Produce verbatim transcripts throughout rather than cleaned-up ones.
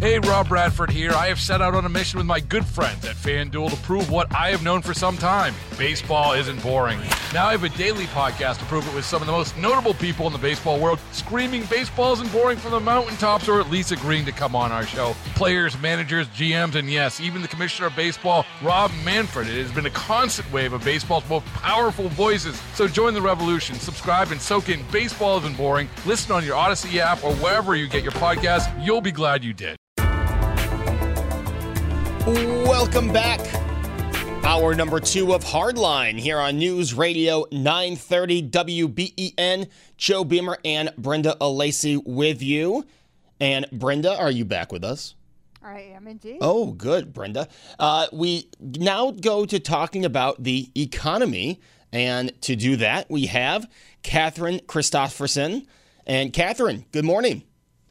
Hey, Rob Bradford here. I have set out on a mission with my good friends at FanDuel to prove what I have known for some time. Baseball isn't boring. Now I have a daily podcast to prove it with some of the most notable people in the baseball world, screaming baseball isn't boring from the mountaintops, or at least agreeing to come on our show. Players, managers, G Ms, and yes, even the commissioner of baseball, Rob Manfred. It has been a constant wave of baseball's most powerful voices. So join the revolution. Subscribe and soak in Baseball Isn't Boring. Listen on your Odyssey app or wherever you get your podcasts. You'll be glad you did. Welcome back. Hour number two of Hardline here on News Radio nine thirty W B E N. Joe Beamer and Brenda Alesii with you. And Brenda, are you back with us? I am indeed. Oh, good, Brenda. Uh, we now go to talking about the economy. And to do that, we have Catherine Christofferson. And Catherine, good morning.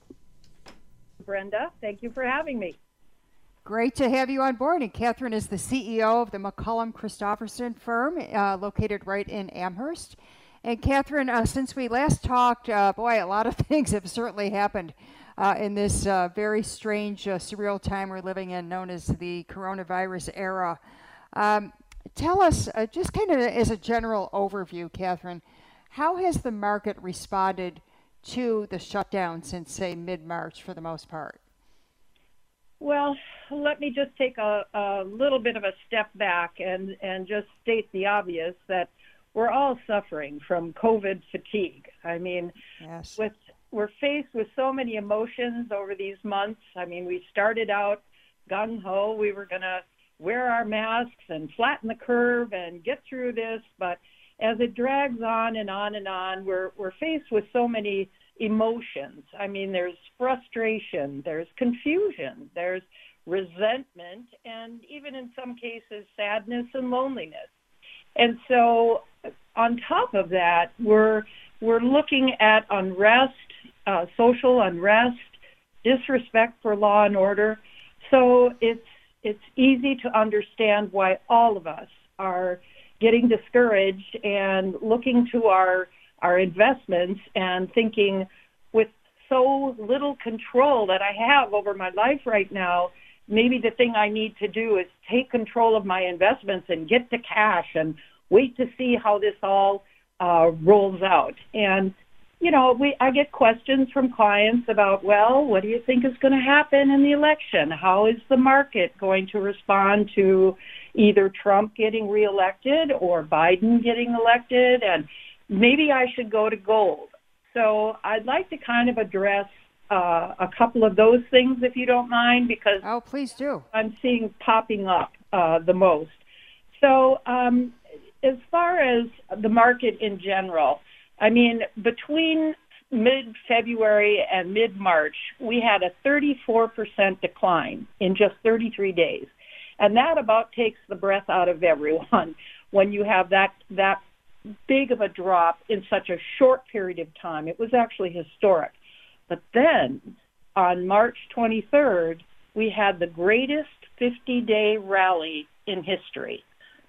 Brenda, thank you for having me. Great to have you on board. And Catherine is the C E O of the McCullum Christofferson firm, uh, located right in Amherst. And Catherine, uh, since we last talked, uh, boy, a lot of things have certainly happened uh, in this uh, very strange, uh, surreal time we're living in, known as the coronavirus era. Um, tell us, uh, just kind of as a general overview, Catherine, how has the market responded to the shutdown since, say, mid-March for the most part? Well, let me just take a, a little bit of a step back and, and just state the obvious that we're all suffering from COVID fatigue. I mean, yes. with we're faced with so many emotions over these months. I mean, we started out gung-ho. We were going to wear our masks and flatten the curve and get through this. But as it drags on and on and on, we're we're faced with so many emotions. I mean, there's frustration, there's confusion, there's resentment, and even in some cases, sadness and loneliness. And so on top of that, we're we're looking at unrest, uh, social unrest, disrespect for law and order. So it's it's easy to understand why all of us are getting discouraged and looking to our our investments and thinking, with so little control that I have over my life right now, maybe the thing I need to do is take control of my investments and get to cash and wait to see how this all uh, rolls out. And, you know, we I get questions from clients about, well, what do you think is going to happen in the election? How is the market going to respond to either Trump getting reelected or Biden getting elected? And maybe I should go to gold. So I'd like to kind of address uh, a couple of those things, if you don't mind, because oh, please do. I'm seeing popping up uh, the most. So um, as far as the market in general, I mean, between mid-February and mid-March, we had a thirty-four percent decline in just thirty-three days. And that about takes the breath out of everyone when you have that that big of a drop in such a short period of time. It was actually historic. But then on March twenty-third, we had the greatest fifty-day rally in history.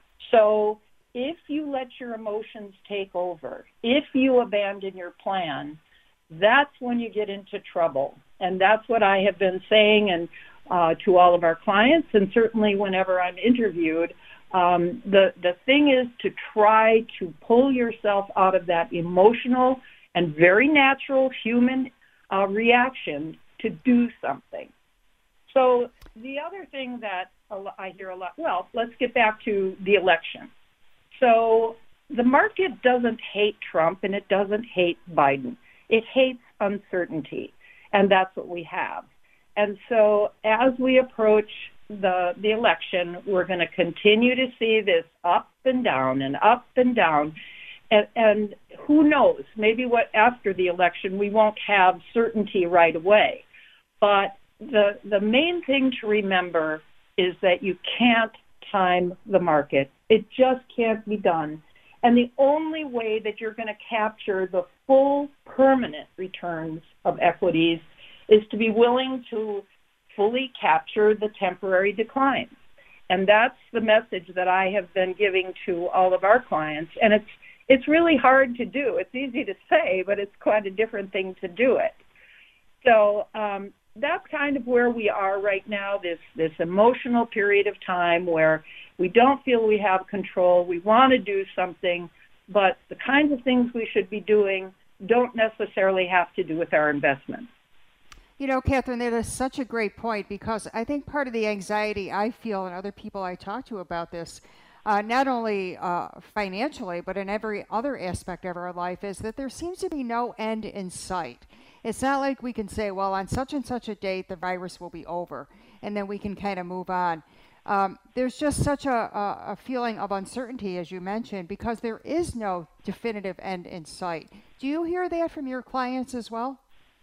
So if you let your emotions take over, if you abandon your plan, that's when you get into trouble. And that's what I have been saying and uh, to all of our clients, and certainly whenever I'm interviewed. Um, the, the thing is to try to pull yourself out of that emotional and very natural human uh, reaction to do something. So the other thing that I hear a lot, well, let's get back to the election. So the market doesn't hate Trump and it doesn't hate Biden. It hates uncertainty, and that's what we have. And so as we approach the the election, we're going to continue to see this up and down and up and down. And, and who knows, maybe what after the election we won't have certainty right away. But the the main thing to remember is that you can't time the market. It just can't be done. And the only way that you're going to capture the full permanent returns of equities is to be willing to fully capture the temporary decline. And that's the message that I have been giving to all of our clients. And it's it's really hard to do. It's easy to say, but it's quite a different thing to do it. So um, that's kind of where we are right now, this, this emotional period of time where we don't feel we have control. We want to do something, but the kinds of things we should be doing don't necessarily have to do with our investments. You know, Catherine, that is such a great point, because I think part of the anxiety I feel and other people I talk to about this, uh, not only uh, financially, but in every other aspect of our life, is that there seems to be no end in sight. It's not like we can say, well, on such and such a date, the virus will be over, and then we can kind of move on. Um, there's just such a, a, a feeling of uncertainty, as you mentioned, because there is no definitive end in sight. Do you hear that from your clients as well?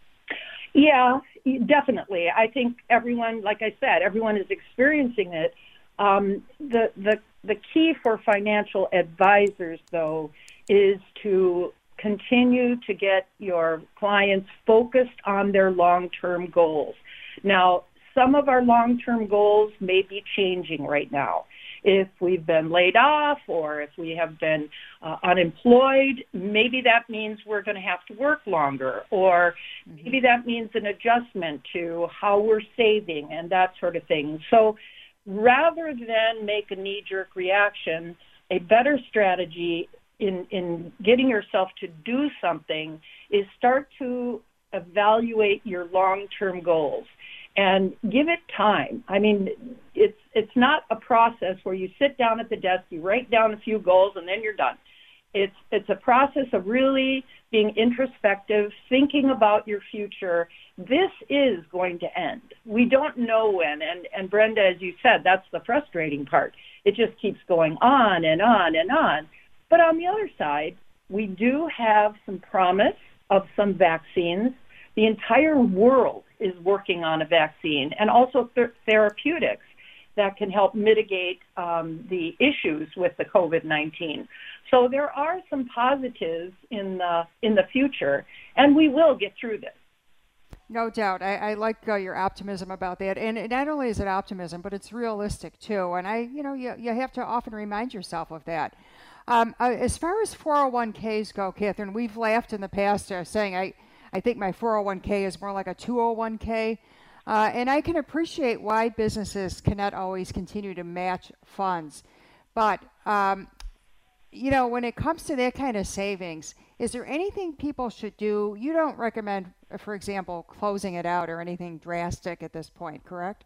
Yeah, definitely. I think everyone, like I said, everyone is experiencing it. Um, the, the, the key for financial advisors, though, is to continue to get your clients focused on their long-term goals. Now, some of our long-term goals may be changing right now. If we've been laid off or if we have been uh, unemployed, maybe that means we're going to have to work longer, or maybe that means an adjustment to how we're saving and that sort of thing. So rather than make a knee-jerk reaction, a better strategy in, in getting yourself to do something is start to evaluate your long-term goals. And give it time. I mean, it's it's not a process where you sit down at the desk, you write down a few goals, and then you're done. It's it's a process of really being introspective, thinking about your future. This is going to end. We don't know when. And, and Brenda, as you said, that's the frustrating part. It just keeps going on and on and on. But on the other side, we do have some promise of some vaccines. The entire world is working on a vaccine, and also th- therapeutics that can help mitigate um, the issues with the COVID nineteen. So there are some positives in the in the future, and we will get through this. No doubt. I, I like uh, your optimism about that. And it, not only is it optimism, but it's realistic too. And I, you know, you, you have to often remind yourself of that. Um, uh, as far as four oh one k's go, Catherine, we've laughed in the past uh, saying I, I think my four oh one k is more like a two oh one k. Uh, and I can appreciate why businesses cannot always continue to match funds. But, um, you know, when it comes to that kind of savings, is there anything people should do? You don't recommend, for example, closing it out or anything drastic at this point, correct?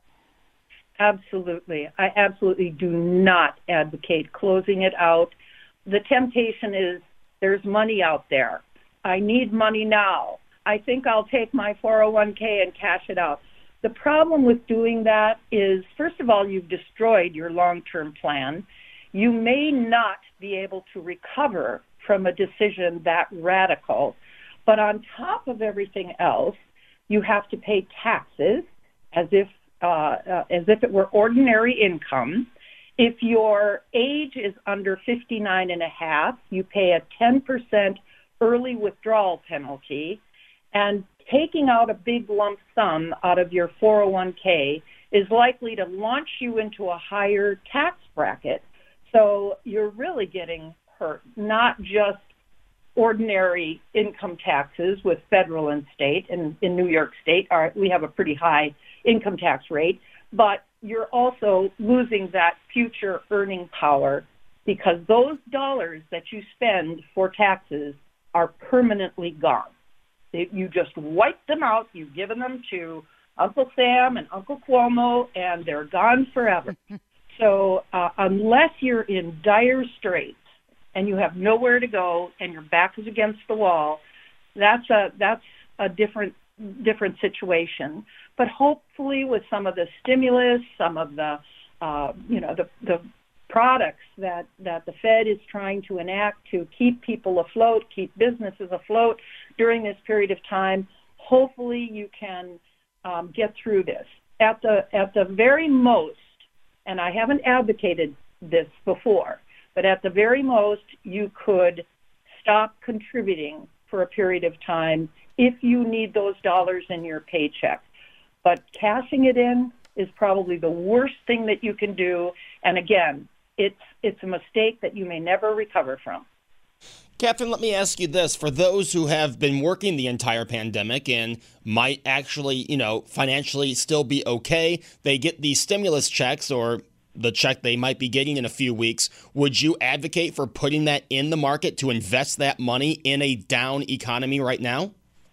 Absolutely. I absolutely do not advocate closing it out. The temptation is there's money out there. I need money now. I think I'll take my four oh one k and cash it out. The problem with doing that is, first of all, you've destroyed your long-term plan. You may not be able to recover from a decision that radical. But on top of everything else, you have to pay taxes as if uh, uh, as if it were ordinary income. If your age is under fifty-nine and a half, you pay a ten percent early withdrawal penalty. And taking out a big lump sum out of your four oh one k is likely to launch you into a higher tax bracket. So you're really getting hurt, not just ordinary income taxes with federal and state. And in New York State, our, we have a pretty high income tax rate, but you're also losing that future earning power because those dollars that you spend for taxes are permanently gone. You just wipe them out. You've given them to Uncle Sam and Uncle Cuomo, and they're gone forever. So uh, unless you're in dire straits and you have nowhere to go and your back is against the wall, that's a that's a different different situation. But hopefully, with some of the stimulus, some of the uh, you know the the products that, that the Fed is trying to enact to keep people afloat, keep businesses afloat during this period of time, hopefully you can um, get through this. At the at the very most, and I haven't advocated this before, but at the very most, you could stop contributing for a period of time if you need those dollars in your paycheck. But cashing it in is probably the worst thing that you can do. And again, it's it's a mistake that you may never recover from. Catherine, let me ask you this. For those who have been working the entire pandemic and might actually, you know, financially still be okay, they get these stimulus checks or the check they might be getting in a few weeks. Would you advocate for putting that in the market to invest that money in a down economy right now?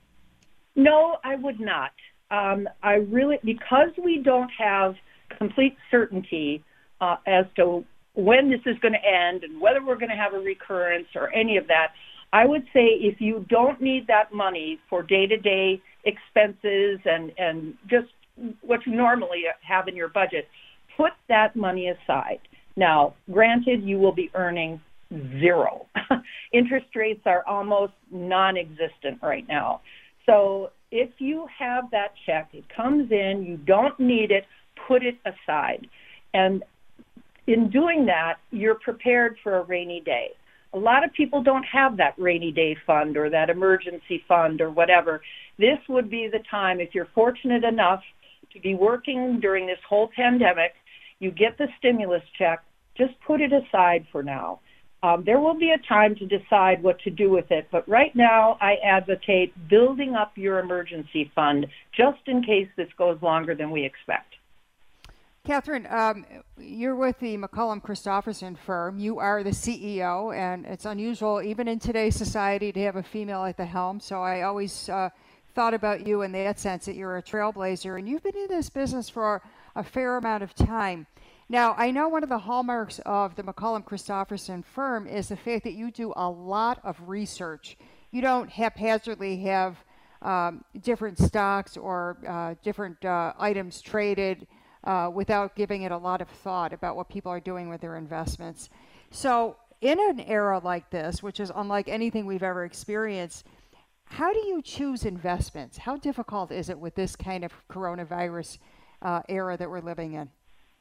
No, I would not. Um, I really, because we don't have complete certainty uh, as to when this is going to end and whether we're going to have a recurrence or any of that, I would say if you don't need that money for day-to-day expenses and, and just what you normally have in your budget, put that money aside. Now, granted, you will be earning zero. Interest rates are almost non-existent right now. So if you have that check, it comes in, you don't need it, put it aside. And in doing that, you're prepared for a rainy day. A lot of people don't have that rainy day fund or that emergency fund or whatever. This would be the time, if you're fortunate enough to be working during this whole pandemic, you get the stimulus check, just put it aside for now. Um, there will be a time to decide what to do with it, but right now I advocate building up your emergency fund just in case this goes longer than we expect. Catherine, um, you're with the McCullum Christopherson firm. You are the C E O, and it's unusual even in today's society to have a female at the helm. So I always uh, thought about you in that sense, that you're a trailblazer, and you've been in this business for a fair amount of time. Now, I know one of the hallmarks of the McCullum Christopherson firm is the fact that you do a lot of research. You don't haphazardly have um, different stocks or uh, different uh, items traded Uh, without giving it a lot of thought about what people are doing with their investments. So in an era like this, which is unlike anything we've ever experienced, how do you choose investments? How difficult is it with this kind of coronavirus uh, era that we're living in?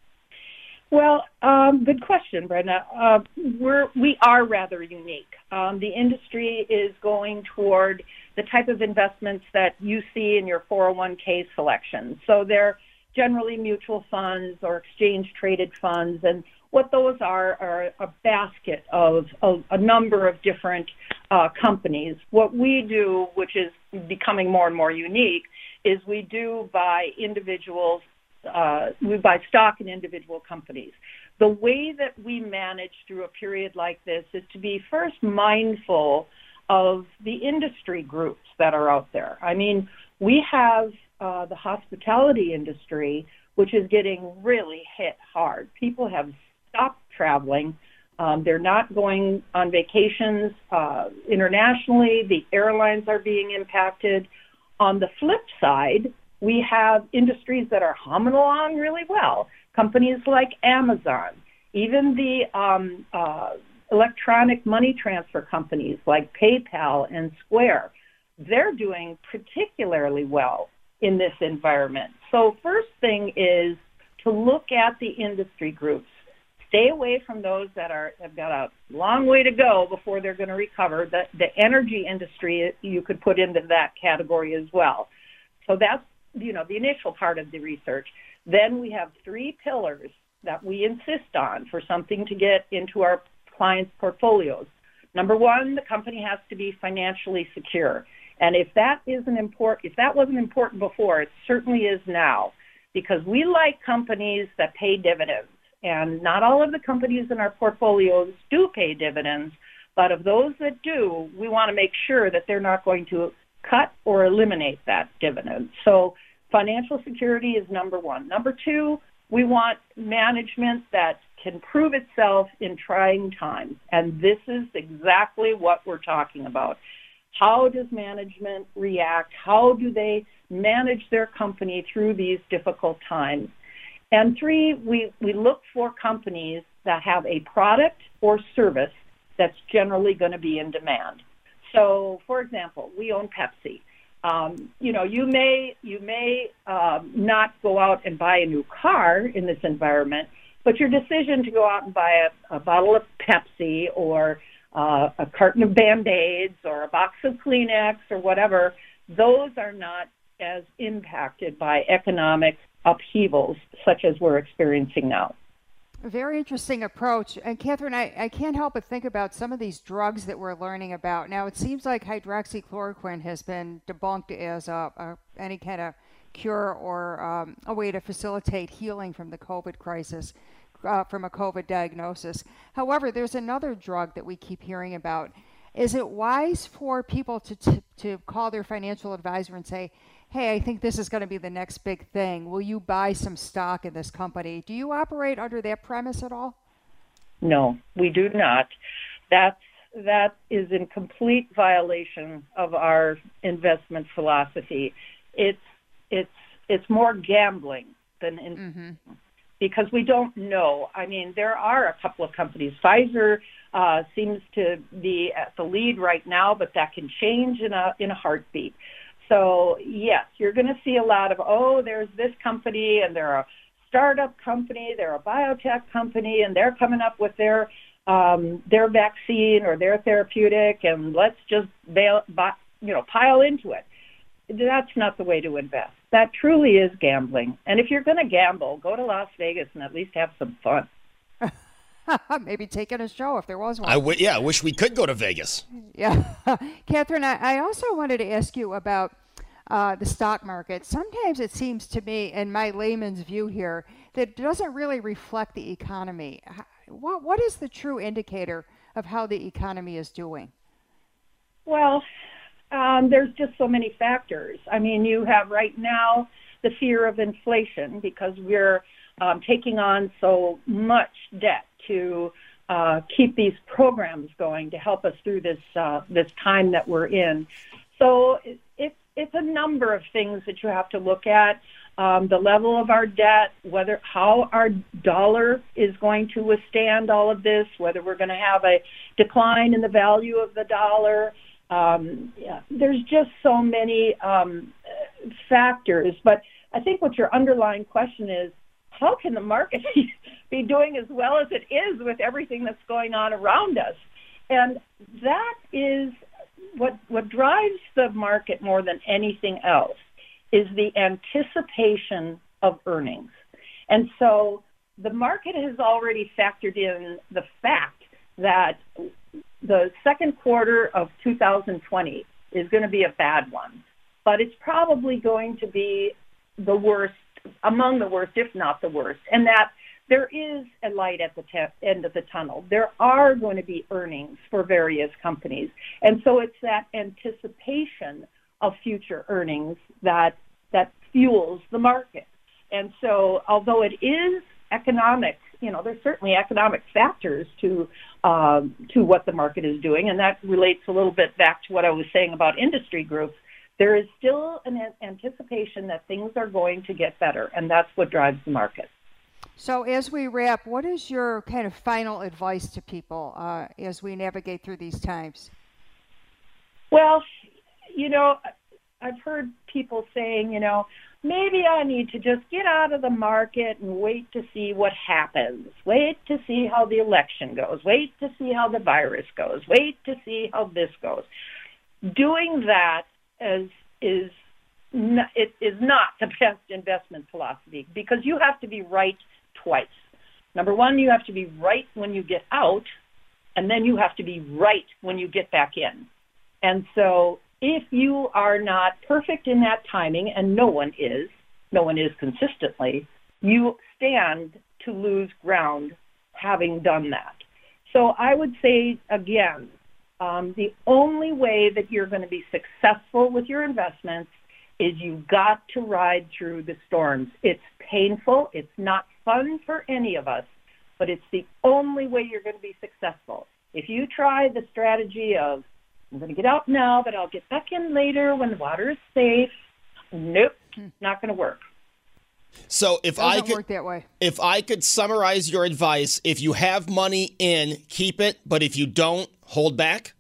Well, um, good question, Brenda. Uh, we're, we are rather unique. Um, the industry is going toward the type of investments that you see in your four oh one k selections. So they're generally mutual funds or exchange-traded funds, and what those are are a basket of, of a number of different uh, companies. What we do, which is becoming more and more unique, is we do buy individuals, uh, we buy stock in individual companies. The way that we manage through a period like this is to be first mindful of the industry groups that are out there. I mean, we have Uh, the hospitality industry, which is getting really hit hard. People have stopped traveling. Um, they're not going on vacations uh, internationally. The airlines are being impacted. On the flip side, we have industries that are humming along really well. Companies like Amazon, even the um, uh, electronic money transfer companies like PayPal and Square, they're doing particularly well in this environment. So first thing is to look at the industry groups. Stay away from those that are have got a long way to go before they're going to recover. The, the energy industry you could put into that category as well. So that's, you know, the initial part of the research. Then we have three pillars that we insist on for something to get into our clients' portfolios. Number one, the company has to be financially secure. And if that isn't important, if that wasn't important before, it certainly is now, because we like companies that pay dividends. And not all of the companies in our portfolios do pay dividends, but of those that do, we want to make sure that they're not going to cut or eliminate that dividend. So financial security is number one. Number two, we want management that can prove itself in trying times. And this is exactly what we're talking about. How does management react? How do they manage their company through these difficult times? And three, we, we look for companies that have a product or service that's generally going to be in demand. So, for example, we own Pepsi. Um, you know, you may you may um, not go out and buy a new car in this environment, but your decision to go out and buy a, a bottle of Pepsi or Uh, a carton of Band-Aids or a box of Kleenex or whatever, those are not as impacted by economic upheavals such as we're experiencing now. A very interesting approach. And Catherine, I, I can't help but think about some of these drugs that we're learning about. Now, it seems like hydroxychloroquine has been debunked as a, a, any kind of cure or um, a way to facilitate healing from the COVID crisis, uh, from a COVID diagnosis. However, there's another drug that we keep hearing about. Is it wise for people to, to, to call their financial advisor and say, hey, I think this is going to be the next big thing. Will you buy some stock in this company? Do you operate under that premise at all? No, we do not. That's, that is in complete violation of our investment philosophy. It's, it's, it's more gambling than in, mm-hmm. because we don't know. I mean, there are a couple of companies. Pfizer uh, seems to be at the lead right now, but that can change in a in a heartbeat. So, yes, you're going to see a lot of, oh, there's this company, and they're a startup company, they're a biotech company, and they're coming up with their um, their vaccine or their therapeutic, and let's just bail, you know, pile into it. That's not the way to invest. That truly is gambling. And if you're going to gamble, go to Las Vegas and at least have some fun. Maybe take in a show if there was one. I w- yeah, I wish we could go to Vegas. Yeah. Catherine, I, I also wanted to ask you about uh, the stock market. Sometimes it seems to me, in my layman's view here, that it doesn't really reflect the economy. What What is the true indicator of how the economy is doing? Well, um, there's just so many factors. I mean, you have right now the fear of inflation because we're um, taking on so much debt to uh, keep these programs going to help us through this uh, this time that we're in. So it, it, it's a number of things that you have to look at. Um, the level of our debt, whether how our dollar is going to withstand all of this, whether we're going to have a decline in the value of the dollar. Um, yeah, there's just so many um, factors. But I think what your underlying question is, how can the market be doing as well as it is with everything that's going on around us? And that is what what drives the market more than anything else is the anticipation of earnings. And so the market has already factored in the fact that the second quarter of two thousand twenty is going to be a bad one, but it's probably going to be the worst, among the worst, if not the worst, and that there is a light at the te- end of the tunnel. There are going to be earnings for various companies. And so it's that anticipation of future earnings that that fuels the market. And so although it is economic, you know, there's certainly economic factors to um, to what the market is doing, and that relates a little bit back to what I was saying about industry groups. There is still an anticipation that things are going to get better, and that's what drives the market. So as we wrap, what is your kind of final advice to people uh, as we navigate through these times? Well, you know, I've heard people saying, you know, maybe I need to just get out of the market and wait to see what happens. Wait to see how the election goes. Wait to see how the virus goes. Wait to see how this goes. Doing that is is not, it is not the best investment philosophy because you have to be right twice. Number one, you have to be right when you get out, and then you have to be right when you get back in. And so if you are not perfect in that timing, and no one is, no one is consistently, you stand to lose ground having done that. So I would say, again, um, the only way that you're going to be successful with your investments is you've got to ride through the storms. It's painful. It's not fun for any of us, but it's the only way you're going to be successful. If you try the strategy of, I'm going to get out now, but I'll get back in later when the water is safe, nope, not going to work. So if Doesn't I could, work that way. if I could summarize your advice, if you have money in, keep it, but if you don't, hold back?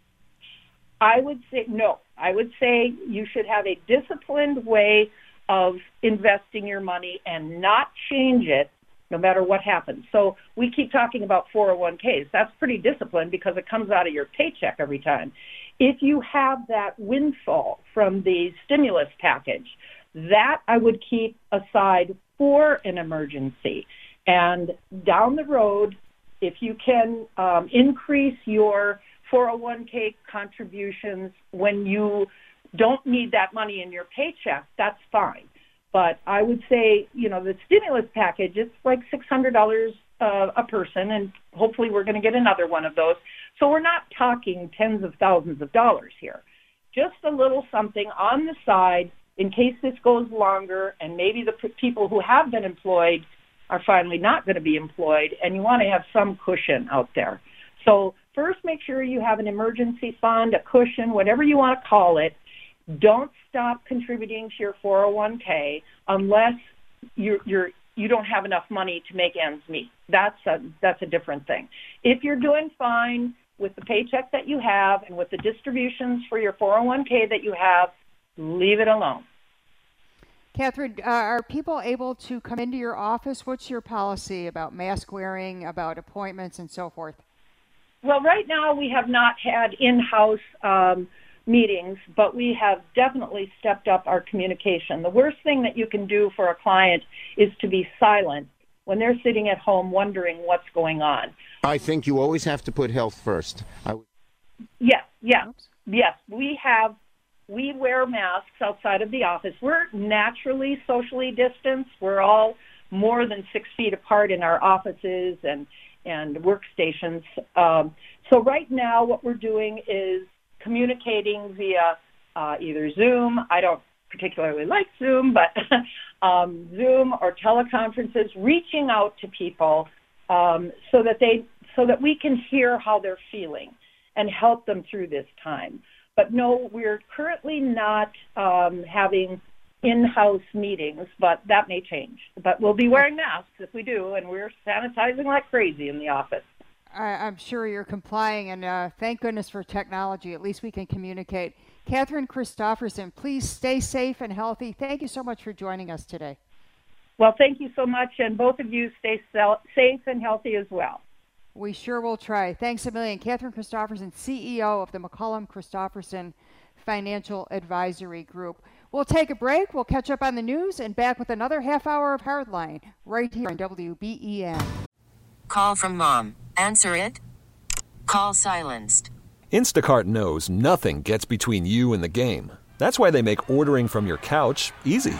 I would say no. I would say you should have a disciplined way of investing your money and not change it no matter what happens. So we keep talking about four oh one k's. That's pretty disciplined because it comes out of your paycheck every time. If you have that windfall from the stimulus package, That I would keep aside for an emergency. And down the road, if you can um, increase your four oh one k contributions when you don't need that money in your paycheck, that's fine. But I would say, you know, the stimulus package, it's like six hundred dollars uh, a person, and hopefully we're going to get another one of those. So we're not talking tens of thousands of dollars here. Just a little something on the side in case this goes longer and maybe the p- people who have been employed are finally not going to be employed, and you want to have some cushion out there. So first, make sure you have an emergency fund, a cushion, whatever you want to call it. Don't stop contributing to your four oh one k unless you're, you're, you don't have enough money to make ends meet. That's a, that's a different thing. If you're doing fine with the paycheck that you have and with the distributions for your four oh one k that you have, leave it alone. Catherine, uh, are people able to come into your office? What's your policy about mask wearing, about appointments, and so forth? Well, right now we have not had in-house um, meetings, but we have definitely stepped up our communication. The worst thing that you can do for a client is to be silent when they're sitting at home wondering what's going on. I think you always have to put health first. I... Yes, yes, yes. We have, we wear masks outside of the office. We're naturally socially distanced. We're all more than six feet apart in our offices and, and workstations. Um, so right now what we're doing is communicating via uh, either Zoom. I don't particularly like Zoom, but um, Zoom or teleconferences, reaching out to people um, so that they so that we can hear how they're feeling and help them through this time. But no, we're currently not um, having in-house meetings, but that may change. But we'll be wearing masks if we do, and we're sanitizing like crazy in the office. I, I'm sure you're complying, and uh, thank goodness for technology. At least we can communicate. Catherine Christofferson, please stay safe and healthy. Thank you so much for joining us today. Well, thank you so much, and both of you stay safe and healthy as well. We sure will try. Thanks a million. Catherine Christofferson, C E O of the McCollum Christofferson Financial Advisory Group. We'll take a break. We'll catch up on the news and back with another half hour of Hardline right here on W B E N. Call from mom. Answer it. Call silenced. Instacart knows nothing gets between you and the game. That's why they make ordering from your couch easy.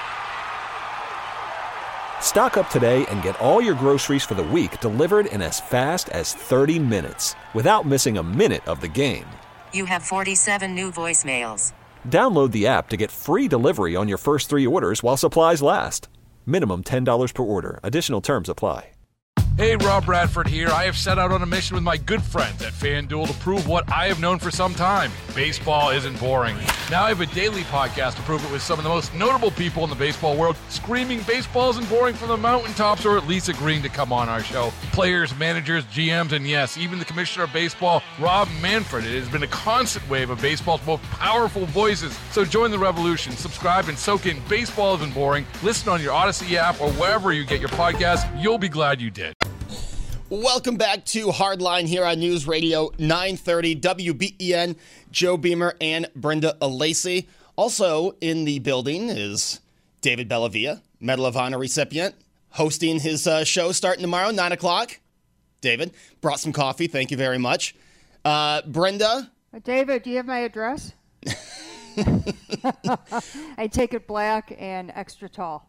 Stock up today and get all your groceries for the week delivered in as fast as thirty minutes without missing a minute of the game. You have forty-seven new voicemails. Download the app to get free delivery on your first three orders while supplies last. Minimum ten dollars per order. Additional terms apply. Hey, Rob Bradford here. I have set out on a mission with my good friends at FanDuel to prove what I have known for some time. Baseball isn't boring. Now I have a daily podcast to prove it with some of the most notable people in the baseball world, screaming baseball isn't boring from the mountaintops, or at least agreeing to come on our show. Players, managers, G Ms, and yes, even the commissioner of baseball, Rob Manfred. It has been a constant wave of baseball's most powerful voices. So join the revolution. Subscribe and soak in Baseball Isn't Boring. Listen on your Odyssey app or wherever you get your podcasts. You'll be glad you did. Welcome back to Hardline here on News Radio nine thirty W B E N. Joe Beamer and Brenda Alesii. Also in the building is David Bellavia, Medal of Honor recipient, hosting his uh, show starting tomorrow, nine o'clock. David, brought some coffee. Thank you very much. Uh, Brenda? Uh, David, do you have my address? I take it black and extra tall.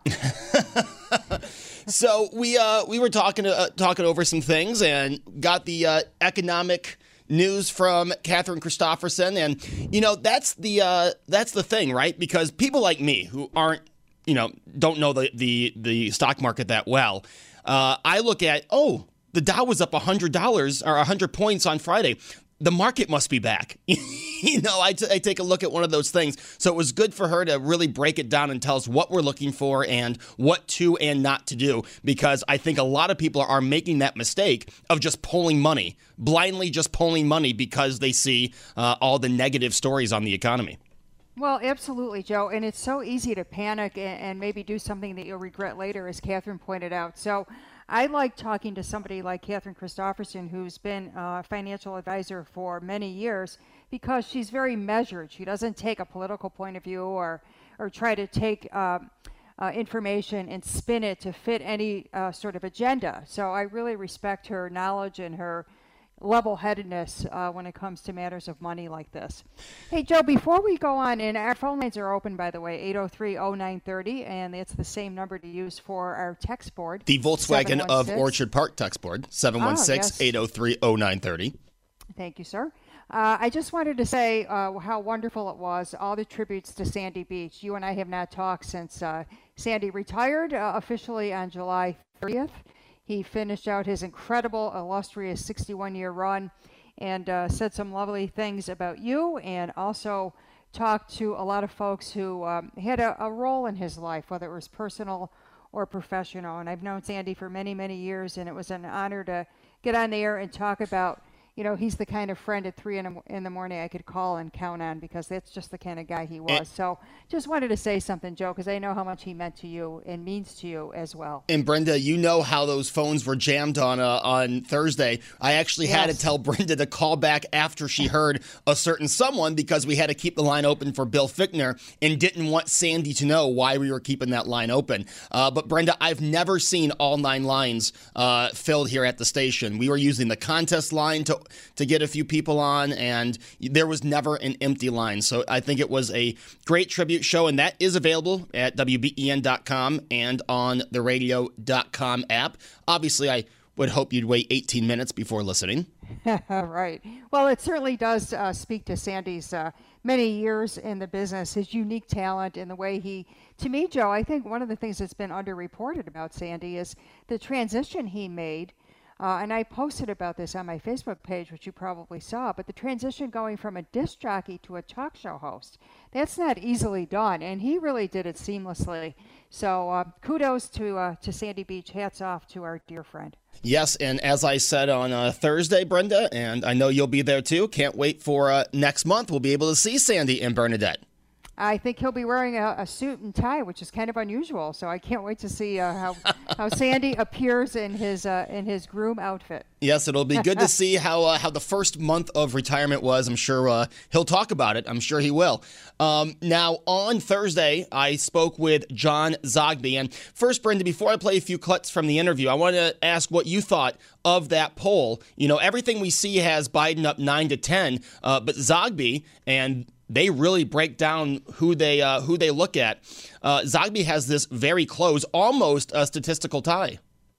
So we uh, we were talking uh, talking over some things and got the uh, economic news from Catherine Christofferson, and you know that's the uh, that's the thing, right? Because people like me who aren't you know don't know the the, the stock market that well, uh, I look at oh the Dow was up one hundred dollars or one hundred points on Friday. The market must be back. you know, I, t- I take a look at one of those things. So it was good for her to really break it down and tell us what we're looking for and what to and not to do, because I think a lot of people are making that mistake of just pulling money, blindly just pulling money because they see uh, all the negative stories on the economy. Well, absolutely, Joe. And it's so easy to panic and, and maybe do something that you'll regret later, as Catherine pointed out. So I like talking to somebody like Catherine Christofferson, who's been a financial advisor for many years, because she's very measured. She doesn't take a political point of view or or try to take um, uh, information and spin it to fit any uh, sort of agenda. So I really respect her knowledge and her level-headedness uh, when it comes to matters of money like this. Hey, Joe, before we go on, and our phone lines are open, by the way, eight oh three oh nine thirty, and it's the same number to use for our text board. The Volkswagen of Orchard Park text board, seven one six, eight oh three oh nine thirty. Thank you, sir. Uh, I just wanted to say uh, how wonderful it was, all the tributes to Sandy Beach. You and I have not talked since uh, Sandy retired uh, officially on July thirtieth. He finished out his incredible, illustrious sixty-one-year run and uh, said some lovely things about you, and also talked to a lot of folks who um, had a, a role in his life, whether it was personal or professional. And I've known Sandy for many, many years, and it was an honor to get on the air and talk about, you know, he's the kind of friend at three in the, in the morning I could call and count on, because that's just the kind of guy he was. And so just wanted to say something, Joe, because I know how much he meant to you and means to you as well. And Brenda, you know how those phones were jammed on uh, on Thursday. I actually yes. had to tell Brenda to call back after she heard a certain someone, because we had to keep the line open for Bill Fichtner and didn't want Sandy to know why we were keeping that line open. Uh, but Brenda, I've never seen all nine lines uh, filled here at the station. We were using the contest line to to get a few people on, and there was never an empty line. So I think it was a great tribute show, and that is available at W B E N dot com and on the radio dot com app. Obviously, I would hope you'd wait eighteen minutes before listening. Right. Well, it certainly does uh, speak to Sandy's uh, many years in the business, his unique talent, and the way he, to me, Joe, I think one of the things that's been underreported about Sandy is the transition he made. Uh, and I posted about this on my Facebook page, which you probably saw, but the transition going from a disc jockey to a talk show host, that's not easily done, and he really did it seamlessly. So uh, kudos to uh, to Sandy Beach. Hats off to our dear friend. Yes, and as I said on uh, Thursday, Brenda, and I know you'll be there too, can't wait for uh, next month. We'll be able to see Sandy and Bernadette. I think he'll be wearing a, a suit and tie, which is kind of unusual. So I can't wait to see uh, how how Sandy appears in his uh, in his groom outfit. Yes, it'll be good to see how uh, how the first month of retirement was. I'm sure uh, he'll talk about it. I'm sure he will. Um, now, on Thursday, I spoke with John Zogby. And first, Brenda, before I play a few clips from the interview, I want to ask what you thought of that poll. You know, everything we see has Biden up nine to ten, uh, but Zogby and they really break down who they uh, who they look at. Uh, Zogby has this very close, almost a statistical tie.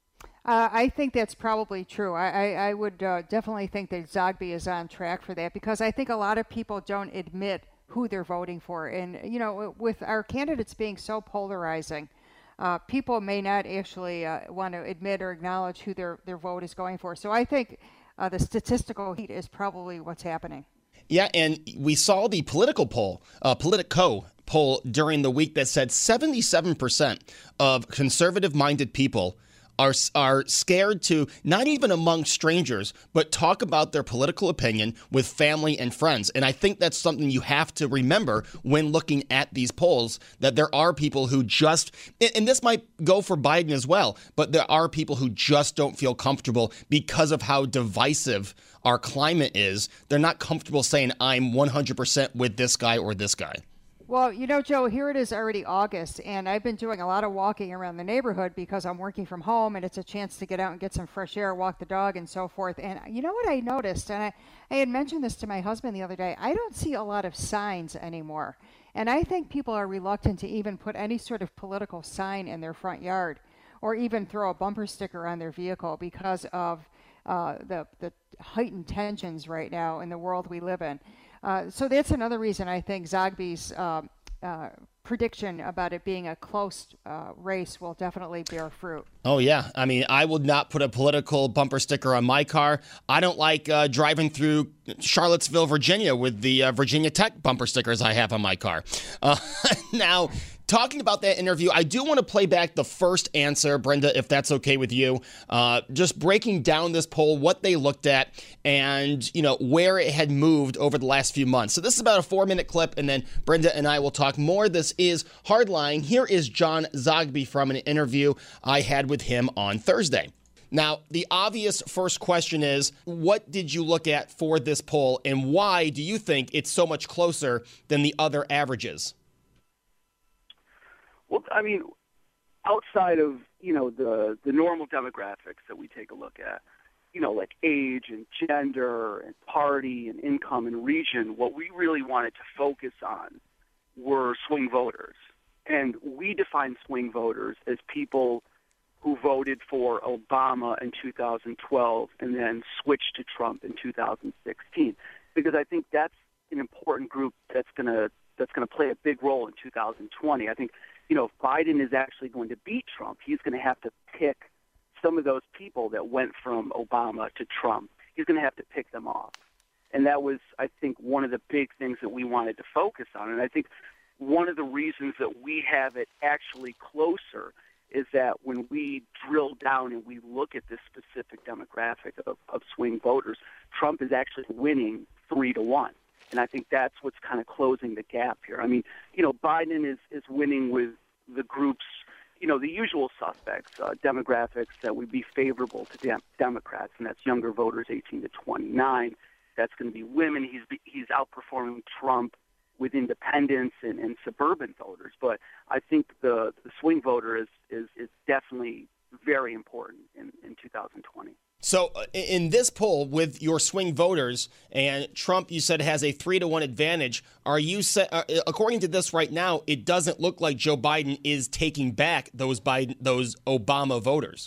Uh, I think that's probably true. I, I, I would uh, definitely think that Zogby is on track for that, because I think a lot of people don't admit who they're voting for. And, you know, with our candidates being so polarizing, uh, people may not actually uh, want to admit or acknowledge who their, their vote is going for. So I think uh, the statistical heat is probably what's happening. Yeah, and we saw the political poll, uh, Politico poll during the week that said seventy-seven percent of conservative-minded people are are scared to, not even among strangers, but talk about their political opinion with family and friends. And I think that's something you have to remember when looking at these polls, that there are people who just, and this might go for Biden as well, but there are people who just don't feel comfortable because of how divisive our climate is. They're not comfortable saying, I'm one hundred percent with this guy or this guy. Well, you know, Joe, here it is already August, and I've been doing a lot of walking around the neighborhood because I'm working from home, and it's a chance to get out and get some fresh air, walk the dog, and so forth. And you know what I noticed, and I, I had mentioned this to my husband the other day, I don't see a lot of signs anymore. And I think people are reluctant to even put any sort of political sign in their front yard or even throw a bumper sticker on their vehicle because of uh, the, the heightened tensions right now in the world we live in. Uh, so that's another reason I think Zogby's uh, uh, prediction about it being a close uh, race will definitely bear fruit. Oh, yeah. I mean, I would not put a political bumper sticker on my car. I don't like uh, driving through Charlottesville, Virginia with the uh, Virginia Tech bumper stickers I have on my car. Uh, now, talking about that interview, I do want to play back the first answer, Brenda, if that's okay with you. Uh, just breaking down this poll, what they looked at, and, you know, where it had moved over the last few months. So this is about a four-minute clip, and then Brenda and I will talk more. This is Hardline. Here is John Zogby from an interview I had with him on Thursday. Now, the obvious first question is, what did you look at for this poll, and why do you think it's so much closer than the other averages? Well, I mean, outside of, you know, the, the normal demographics that we take a look at, you know, like age and gender and party and income and region, what we really wanted to focus on were swing voters. And we define swing voters as people who voted for Obama in two thousand twelve and then switched to Trump in two thousand sixteen, because I think that's an important group that's going to that's going to play a big role in two thousand twenty. I think, you know, if Biden is actually going to beat Trump, he's going to have to pick some of those people that went from Obama to Trump. He's going to have to pick them off. And that was, I think, one of the big things that we wanted to focus on. And I think one of the reasons that we have it actually closer is that when we drill down and we look at this specific demographic of, of swing voters, Trump is actually winning three to one. And I think that's what's kind of closing the gap here. I mean, you know, Biden is, is winning with the groups, you know, the usual suspects, uh, demographics that would be favorable to dem- Democrats, and that's younger voters eighteen to twenty-nine. That's going to be women. He's he's outperforming Trump with independents and, and suburban voters. But I think the, the swing voter is, is, is definitely very important in, in two thousand twenty. So uh, in this poll with your swing voters, and Trump, you said, has a three to one advantage. Are you sa- uh, according to this right now, it doesn't look like Joe Biden is taking back those Biden, those Obama voters.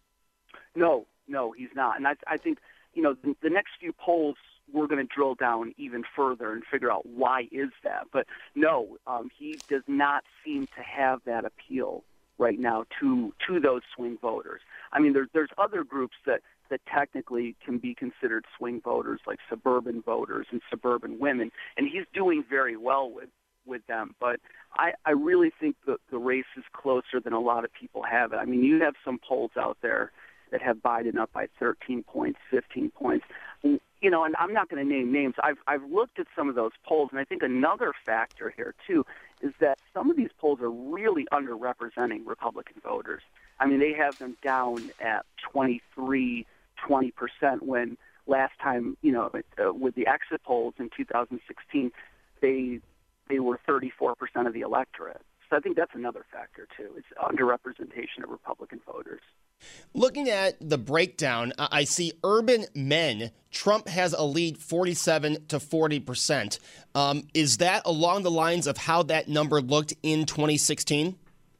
No, no, he's not. And I, I think, you know, the, the next few polls, we're going to drill down even further and figure out why is that. But no, um, he does not seem to have that appeal right now to to those swing voters. I mean, there's there's other groups that, that technically can be considered swing voters, like suburban voters and suburban women, and he's doing very well with, with them. But I, I really think the, the race is closer than a lot of people have it. I mean, you have some polls out there that have Biden up by thirteen points, fifteen points. You know, and I'm not going to name names. I've I've looked at some of those polls, and I think another factor here, too, is that some of these polls are really underrepresenting Republican voters. I mean, they have them down at twenty-three, twenty percent when last time, you know, uh, with the exit polls in two thousand sixteen, they they were thirty-four percent of the electorate. So I think that's another factor, too. It's underrepresentation of Republican voters. Looking at the breakdown, I see urban men, Trump has a lead forty-seven to forty percent. Um, is that along the lines of how that number looked in twenty sixteen?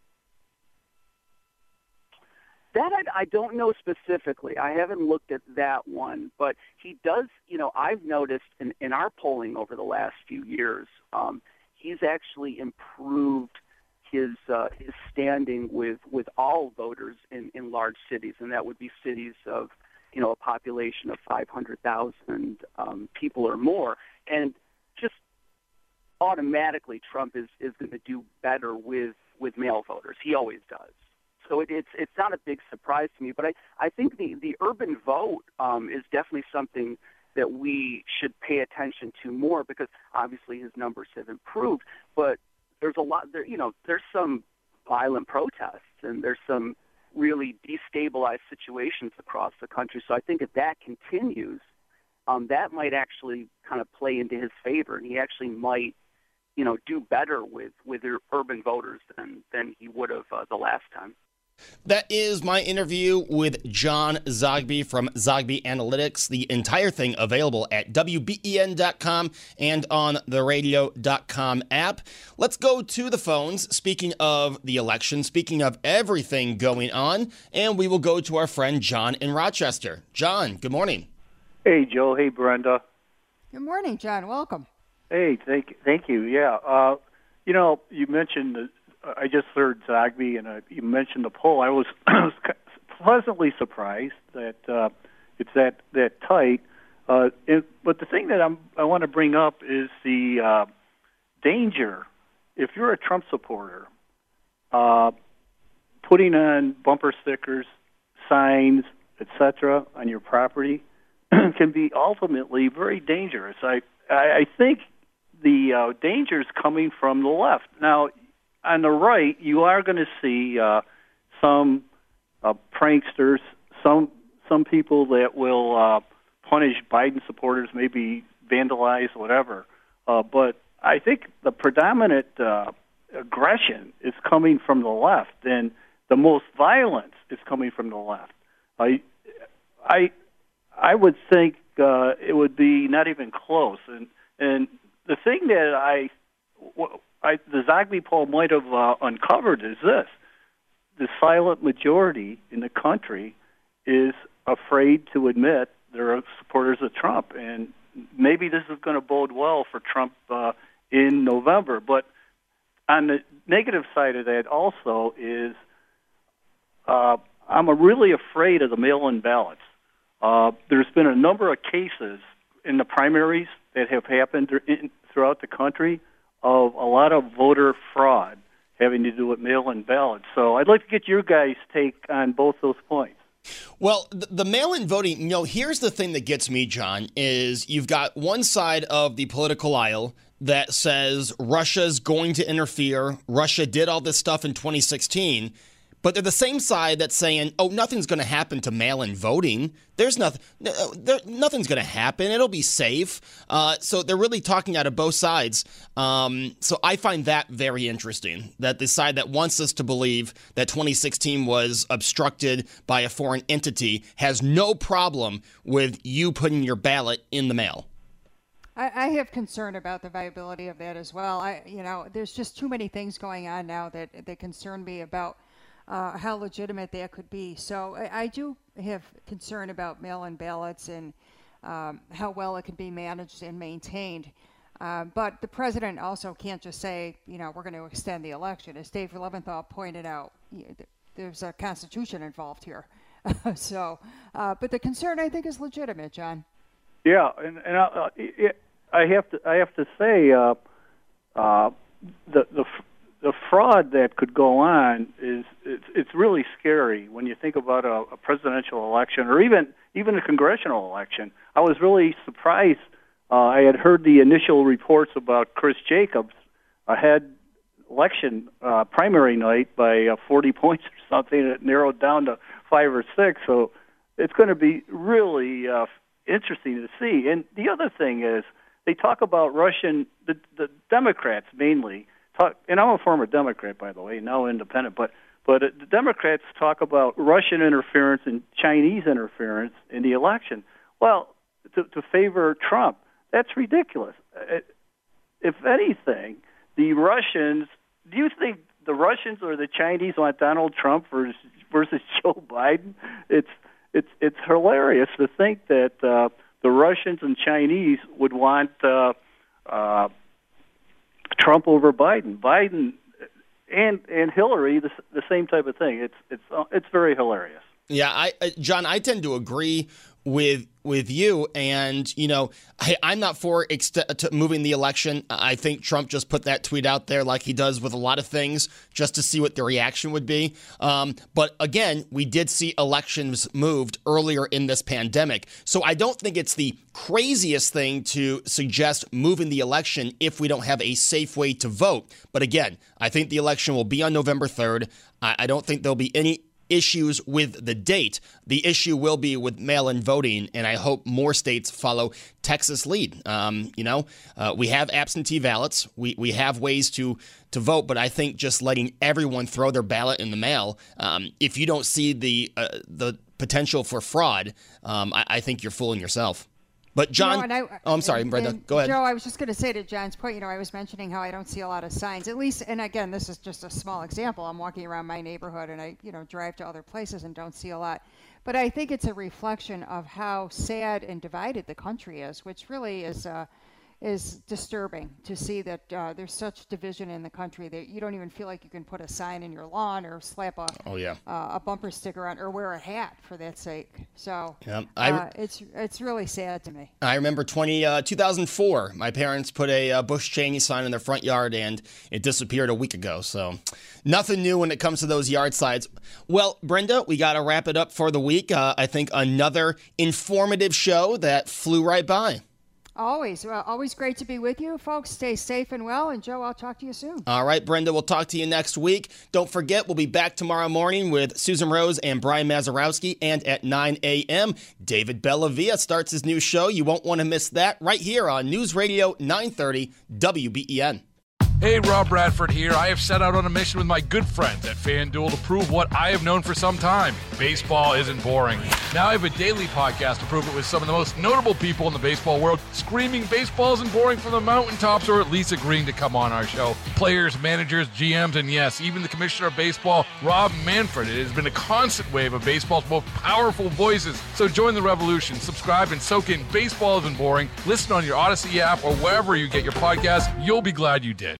That I, I don't know specifically. I haven't looked at that one. But he does, you know, I've noticed in, in our polling over the last few years, um, he's actually improved his uh, his standing with, with all voters in, in large cities, and that would be cities of, you know, a population of five hundred thousand um, people or more. And just automatically, Trump is, is going to do better with, with male voters. He always does. So it, it's it's not a big surprise to me. But I, I think the, the urban vote um, is definitely something that we should pay attention to more, because obviously his numbers have improved. But there's a lot there, you know, there's some violent protests and there's some really destabilized situations across the country. So I think if that continues, um, that might actually kind of play into his favor, and he actually might, you know, do better with, with urban voters than, than he would have uh, the last time. That is my interview with John Zogby from Zogby Analytics. The entire thing available at W B E N dot com and on the radio dot com app. Let's go to the phones. Speaking of the election, speaking of everything going on, and we will go to our friend John in Rochester. John, good morning. Hey, Joe. Hey, Brenda. Good morning, John. Welcome. Hey, thank, thank you. Yeah, uh, you know, you mentioned the I just heard Zogby, and uh, you mentioned the poll. I was, I was pleasantly surprised that uh, it's that that tight. Uh, it, but the thing that I'm, I want to bring up is the uh, danger. If you're a Trump supporter, uh, putting on bumper stickers, signs, et cetera, on your property can be ultimately very dangerous. I I, I think the uh, danger is coming from the left now. On the right, you are going to see uh, some uh, pranksters, some some people that will uh, punish Biden supporters, maybe vandalize, whatever. Uh, but I think the predominant uh, aggression is coming from the left, and the most violence is coming from the left. I, I, I would think uh, it would be not even close. And and the thing that I, I the Zogby poll might have uh, uncovered is this: the silent majority in the country is afraid to admit they're supporters of Trump, and maybe this is going to bode well for Trump uh, in November. But on the negative side of that also is uh, I'm really afraid of the mail-in ballots. Uh, there's been a number of cases in the primaries that have happened in, throughout the country of a lot of voter fraud having to do with mail-in ballots. So I'd like to get your guys' take on both those points. Well, the, the mail-in voting, you know, here's the thing that gets me, John, is you've got one side of the political aisle that says Russia's going to interfere. Russia did all this stuff in twenty sixteen. But they're the same side that's saying, oh, nothing's going to happen to mail-in voting. There's nothing, there, nothing's going to happen. It'll be safe. Uh, so they're really talking out of both sides. Um, so I find that very interesting, that the side that wants us to believe that twenty sixteen was obstructed by a foreign entity has no problem with you putting your ballot in the mail. I, I have concern about the viability of that as well. I, you know, there's just too many things going on now that, that concern me about Uh, how legitimate that could be. So I, I do have concern about mail-in ballots and um, how well it can be managed and maintained. Uh, but the president also can't just say, you know, we're going to extend the election. As Dave Leventhal pointed out, there's a constitution involved here. so, uh, but the concern, I think, is legitimate, John. Yeah, and, and I, it, I have to, I have to say, uh, uh, the the. The fraud that could go on is it's, it's really scary when you think about a, a presidential election or even even a congressional election. I was really surprised. Uh, I had heard the initial reports about Chris Jacobs ahead election uh, primary night by uh, forty points or something. It narrowed down to five or six. So it's going to be really uh, interesting to see. And the other thing is they talk about Russian, the, the Democrats mainly, Talk, and I'm a former Democrat, by the way, now independent, but but the Democrats talk about Russian interference and Chinese interference in the election. Well, to, to favor Trump, that's ridiculous. If anything, the Russians, do you think the Russians or the Chinese want Donald Trump versus, versus Joe Biden? It's it's it's hilarious to think that uh, the Russians and Chinese would want uh, uh, Trump over Biden. Biden and and Hillary, the, the same type of thing. It's it's uh, it's very hilarious. Yeah, I, uh, John, I tend to agree with with you, and you know, I, I'm not for ext- to moving the election. I think Trump just put that tweet out there, like he does with a lot of things, just to see what the reaction would be. Um, but again, we did see elections moved earlier in this pandemic, so I don't think it's the craziest thing to suggest moving the election if we don't have a safe way to vote. But again, I think the election will be on November third. I, I don't think there'll be any issues with the date. The issue will be with mail-in voting, and I hope more states follow Texas' lead. Um, you know, uh, we have absentee ballots. We we have ways to to vote, but I think just letting everyone throw their ballot in the mail, um, if you don't see the uh, the potential for fraud, um, I, I think you're fooling yourself. But John, no, I, oh, I'm sorry, and, Brenda, and go ahead. Joe, I was just going to say to John's point, you know, I was mentioning how I don't see a lot of signs, at least, and again, this is just a small example. I'm walking around my neighborhood and I, you know, drive to other places and don't see a lot. But I think it's a reflection of how sad and divided the country is, which really is uh, is disturbing to see that uh, there's such division in the country that you don't even feel like you can put a sign in your lawn or slap a oh yeah uh, a bumper sticker on or wear a hat for that sake. So yeah, I, uh, it's it's really sad to me. I remember twenty, uh, two thousand four, my parents put a uh, Bush Cheney sign in their front yard and it disappeared a week ago. So nothing new when it comes to those yard signs. Well, Brenda, we got to wrap it up for the week. Uh, I think another informative show that flew right by. Always. Well, always great to be with you, folks. Stay safe and well. And, Joe, I'll talk to you soon. All right, Brenda, we'll talk to you next week. Don't forget, we'll be back tomorrow morning with Susan Rose and Brian Mazurowski. And at nine a.m., David Bellavia starts his new show. You won't want to miss that right here on News Radio nine thirty W B E N. Hey, Rob Bradford here. I have set out on a mission with my good friends at FanDuel to prove what I have known for some time. Baseball isn't boring. Now I have a daily podcast to prove it with some of the most notable people in the baseball world, screaming baseball isn't boring from the mountaintops, or at least agreeing to come on our show. Players, managers, G Ms, and yes, even the commissioner of baseball, Rob Manfred. It has been a constant wave of baseball's most powerful voices. So join the revolution. Subscribe and soak in Baseball Isn't Boring. Listen on your Odyssey app or wherever you get your podcasts. You'll be glad you did.